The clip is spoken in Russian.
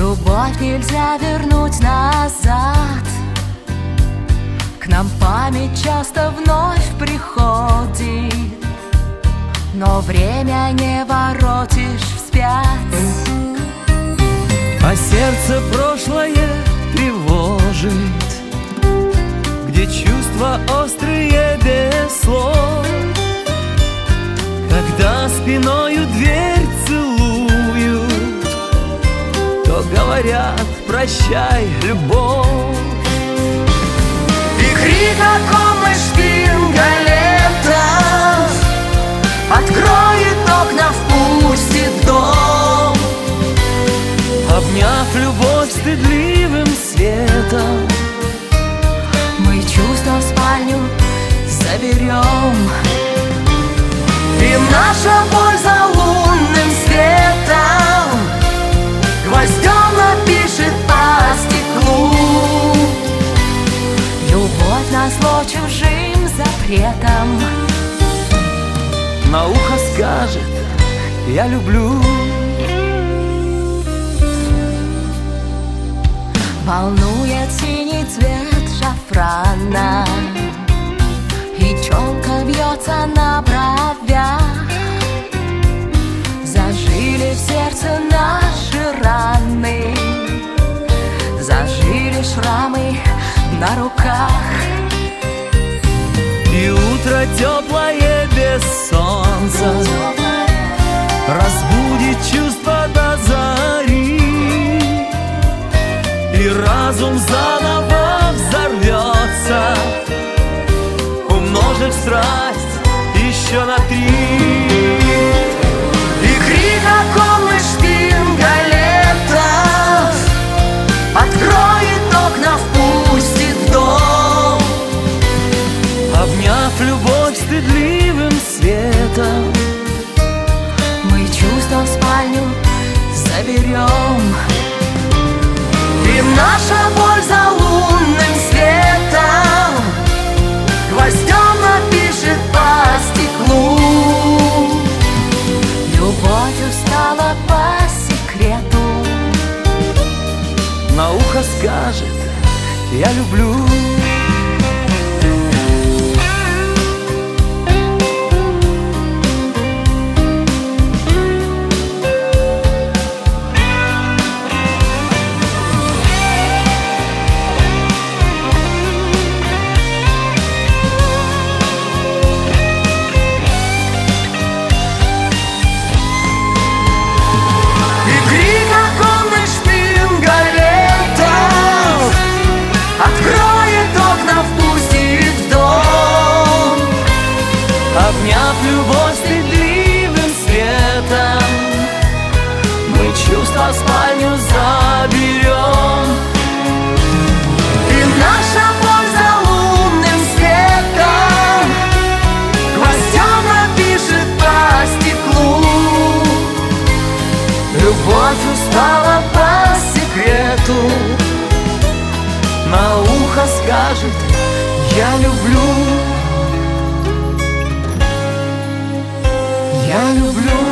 Любовь нельзя вернуть назад. К нам память часто вновь приходит, но время не воротишь вспять. А сердце прошлое тревожит, где чувства острые без слов. Когда спиною дверь целуют, то говорят: прощай, любовь. И крик знакомый шпингалетов откроет окна, впустит в дом. Обняв любовь стыдливым светом, мы чувства в спальню заберем. И наша боль за лунным светом гвоздем напишет по стеклу. Любовь назло чужим запретом на ухо скажет: я люблю. Волнует синий цвет шафрана, и челка вьется на бровях. Зажили в сердце наши раны, зажили шрамы на руках. И утро теплое без солнца разбудит чувства до зари, и разум заново взорвется, умножив страсть еще на 3. И крик оконный шпингалетов откроет окна, впустит в дом. Обняв любовь стыдливым светом, мы чувства в спальню заберем. И наша боль за лунным светом гвоздем напишет по стеклу. Любовь устала по секрету, на ухо скажет: я люблю. Обняв любовь стыдливым светом, мы чувства в спальню заберем. и наша боль за лунным светом гвоздем напишет по стеклу. Любовь устала по секрету, на ухо скажет: я люблю. Я люблю.